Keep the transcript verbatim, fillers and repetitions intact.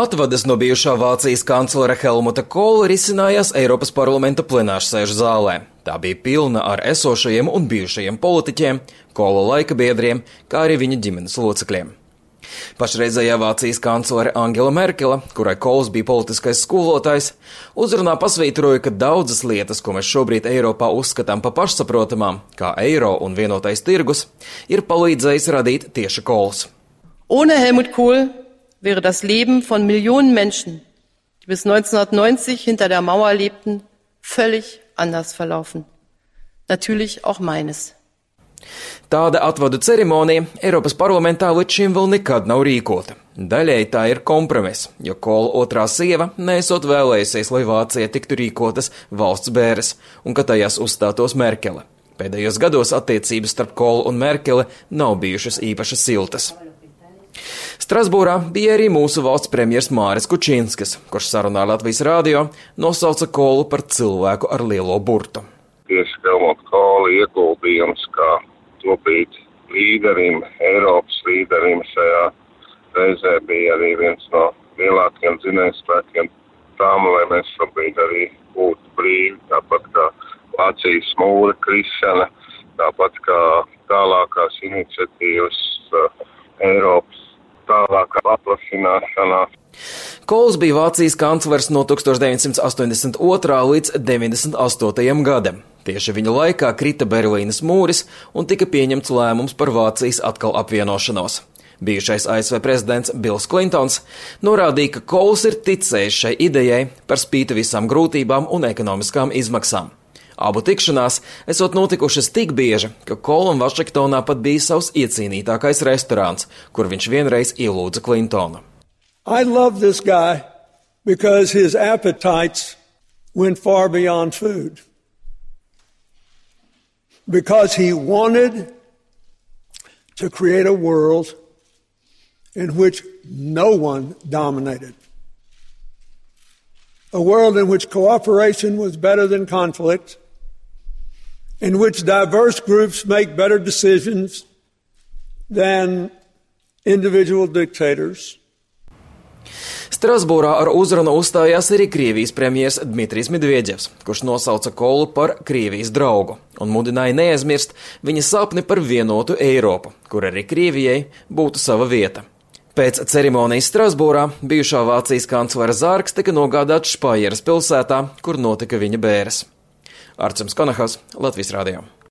Atvadas no bijušā Vācijas kanclera Helmuta Kohla risinājās Eiropas parlamenta plenārsēžu zālē. Tā bija pilna ar esošajiem un bijušajiem politiķiem, Kohla laika biedriem, kā arī viņa ģimenes locekļiem. Pašreizējā Vācijas kanclere Angela Merkele, kurai Kohls bija politiskais skolotājs, uzrunā pasvītroja, ka daudzas lietas, ko mēs šobrīd Eiropā uzskatām pa pašsaprotamām, kā eiro un vienotais tirgus, ir palīdzējis radīt tieši Kohls. Ohne Helmut Kohl wäre das Leben von Millionen Menschen, die bis neunzehnhundertneunzig hinter der Mauer lebten, völlig anders verlaufen. Natürlich auch meines. Tāda atvadu ceremonija Eiropas parlamentā līdz šim vēl nekad nav rīkota. Daļēji tā ir kompromiss, jo Kohla otrā sieva neesot vēlējusies, lai Vācijā tiktu rīkotas valsts bēres un ka tajās uzstātos Merkele. Pēdējos gados attiecības starp Kohlu un Merkele nav bijušas īpaši siltas. Strasbūrā bija arī mūsu valsts premjers Māris Kučinskis, kurš sarunā Latvijas radio nosauca Kohlu par cilvēku ar lielo burtu. Tieši Helmuta Kohla ieguldījums kā tobrīd līderim, Eiropas līderim šajā reizē bija arī viens no lielākajiem dzinējspēkiem tām, lai mēs šobrīd arī būtu brīvi, tāpat kā Vācijas mūra krišana, tāpat kā tālākās iniciatīvas uh, Eiropas tālākā paplašināšanā. Kohls bija Vācijas kanclers no tuksstoš deviņsimt astoņdesmit otrā līdz deviņdesmit astotajam gadam. Tieši viņa laikā krita Berlīnes mūris un tika pieņemts lēmums par Vācijas atkal apvienošanos. Bijušais A S V prezidents Bills Klintons norādīja, ka Kohls ir ticējis šai idejai par spīti visām grūtībām un ekonomiskām izmaksām. Abu tikšanās esot notikušas tik bieži, ka Kohlam Vašingtonā pat bija savs iecīnītākais restorāns, kur viņš vienreiz ielūdza Klintonu. I love this guy because his appetites went far beyond food. Because he wanted to create a world in which no one dominated. A world in which cooperation was better than conflict, in which diverse groups make better decisions than individual dictators. Strasbūrā ar uzrunu uzstājās arī Krievijas premjers Dmitrijs Medvedevs, kurš nosauca Kohlu par Krievijas draugu un mudināja neaizmirst viņa sapni par vienotu Eiropu, kur arī Krievijai būtu sava vieta. Pēc ceremonijas Strasbūrā bijušā Vācijas kanclera zārks tika nogādāts Špajeras pilsētā, kur notika viņa bēres. Arcims Konahas, Latvijas radio.